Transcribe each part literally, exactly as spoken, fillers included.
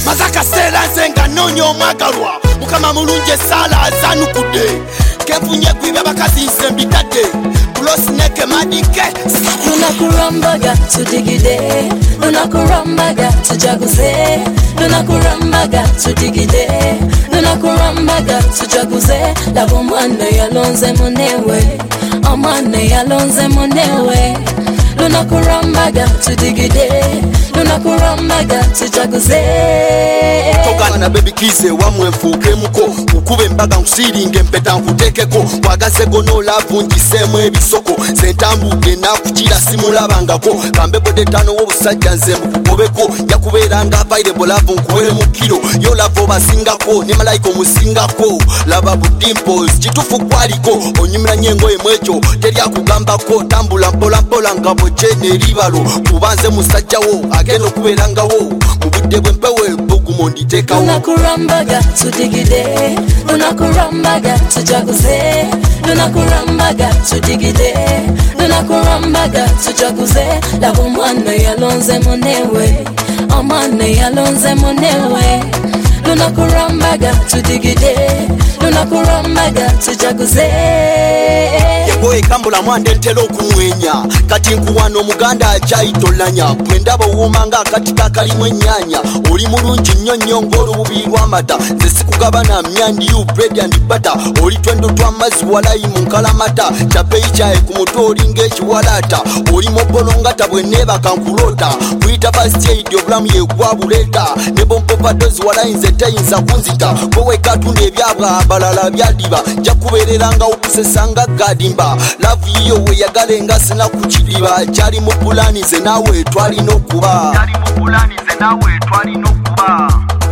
mazaka sela nzenga nonyo magalwa mukama mulunje sala azanukude kefunye kwiba bakazi nsembitade Neke madike Luna kurambaga tudigide Luna kurambaga tujaguze Luna kurambaga tudigide Luna kurambaga tujaguze Labo mwana yalonze monewe Amwana yalonze monewe Luna kurambaga tudigide Luna kurambaga tujaguze Togana na baby kize wamwe mfuke muko ukube mbaga nkusiringe mpeta nkutekeko wagaze gono lavunji semwe bisoko sentambuke na kuchira simulabangako kambe bode tano wo busajja nze mukubeko yakuberanga available lavo nkuwele mu kilo yo lavo basingako ne malaika musingako lava budimpos kitufu kwaliko onyumira nyengo emwecho teri akugambako tambula mpola mpola ngabo chene libalo kubanze musajja wo ageno kuberanga wo mubudde bwempewe bugumondi teka Luna kurambaga tudigide Luna kurambaga tujaguze Luna kurambaga tudigide Luna kurambaga tujaguze Labo mwana yalonze monewe Amwana yalonze monewe Luna kurambaga tudigide Luna kurambaga tujaguze Yegoe kambula mwande ntelo kumwenya Kati nkuwano muganda ajaitolanya Mwendaba uumanga katika kalimwe nyanya Oli mulungi nyonyo ngoro bubirwa amata Zesi kugabana myandi you bread and butter Oli twendo twamazi walayi munkalamata Chapeyi chae kumutori ngechi walata Oli mobolonga tabwe neba kankulota Kuita basti eidio blamu ye guabuleta Nebo mpopa dozi walayi nze teyinza kunzita Kowe katunde ebyabwa abalala byadiba Jakubereranga ukusesanga gadimba Love iyo we yagalenga sina kuchiliba Chari mupulani ze nawe twali no kuba Chari mupulani ze nawe twali no kuba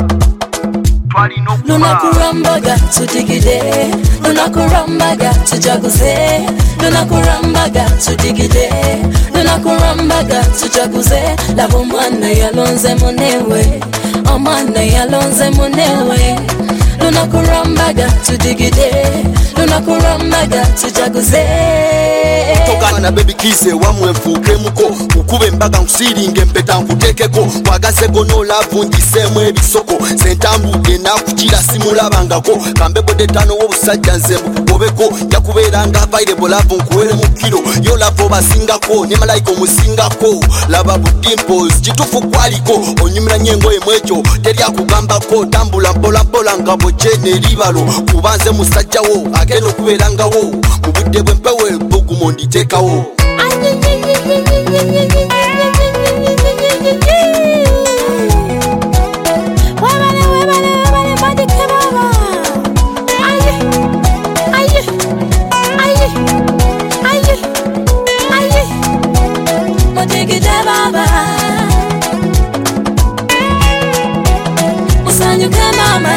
Twali no kuba Luna kurambaga tudigide Luna kurambaga tujaguze Luna kurambaga tudigide Luna kurambaga tujaguze Labo mwana yalonze monewe Amwana yalonze monewe Luna kurambaga tudigide Luna kurambaga tujaguze Togana na baby kize wamwe mfuke muko ukube mbaga nkusiringe mpeta nkutekeko wagaze gono lavunji semwe bisoko sentambuke na kuchira simulabangako kambe bode tano wo busajja nze mukubeko yakuberanga available lavo nkuwele mu kilo yo lavo basingako ne malaika musingako lava budimpos kitufu kwaliko onyumira nyengo emwecho teri akugambako tambula mpola mpola ngabo chene libalo kubanze musajja wo ageno kuberanga wo mubudde bwempewe bugumondi tekawo Mudigide baba Usanyuke mama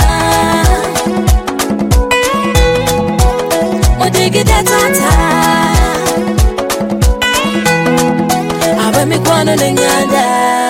Mudigide tata Abe mikwano nenyanda